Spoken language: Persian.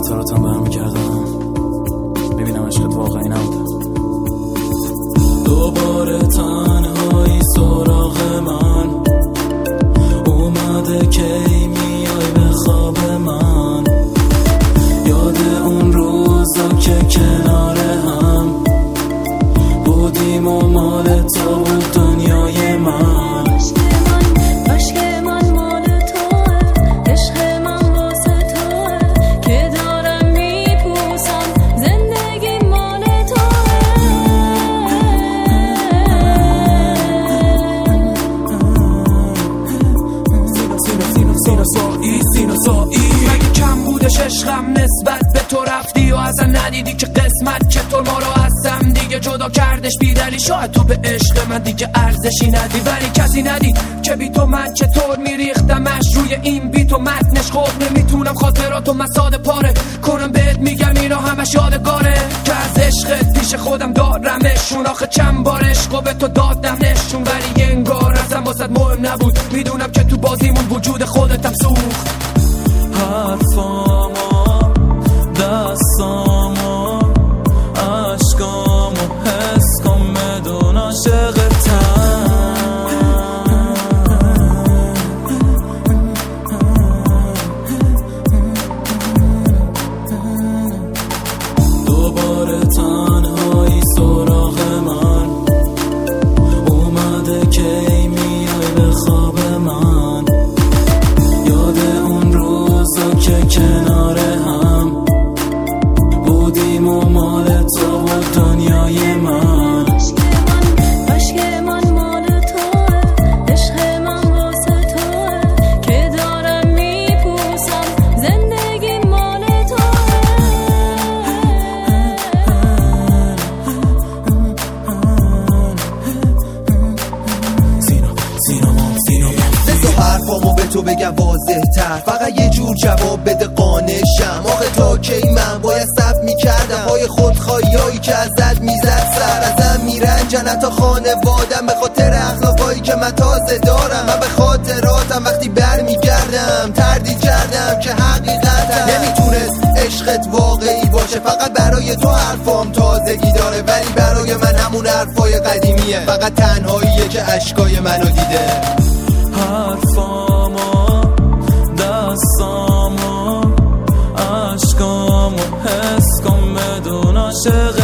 خاطراتم برمیگردم ببینم عشقت واقعی نبوده. دوباره تنهایی سراغ من اومده کی میای به خواب من، یاد اون روزا که کنار هم بودیم و مال تو بود دنیای من. مگه کم بودش عشقم نسبت به تو رفتی و اصلا ندیدی که قسمت چطور ما رو از هم دیگه جدا کردش بیدلی. شاید تو به عشق من دیگه ارزشی ندی ولی کسی ندید که بی تو من چطور میریختمش روی این بی تو متنش. خب نمیتونم خاطراتو مساده پاره کنم بهت میگم اینا همش یادگاره که از عشقت پیش خودم دارمشون. آخه چند بار عشقو به تو دادمشون ولی انگار ازم واسد مهم نبود. میدونم که تو بازیمون وجود خودتم سوخت. حرفامو دستامو عشقامو حس کن بدون عاشقتم. دوباره تنهایی سراغ من اومده کی میای به خواب من، یاد اون روزا که کنار هم بودیم و مال تو بود دنیای من. عشق من مال توه، عشق من واسه توه که دارم میپوسم زندگی مال توه. بذار حرفامو به تو بگم واضح تر، فقط یه جور جواب بده قانشم. آخه تا کی من باید صبر میکردم پای خودخواهیایی که ازت میزد سر ازم میرنجن حتی خانوادم به خاطر اخلاقایی که من تازه دارم. من به خاطراتم وقتی برمیگردم تردید کردم که حقیقتم نمیتونست عشقت واقعی باشه. فقط برای تو حرفام تازگی داره ولی برای من همون حرفای قدیمیه. فقط تنهاییه که اشکای منو دیده. حرفامو دستامو عشقامو حس کن بدون عاشق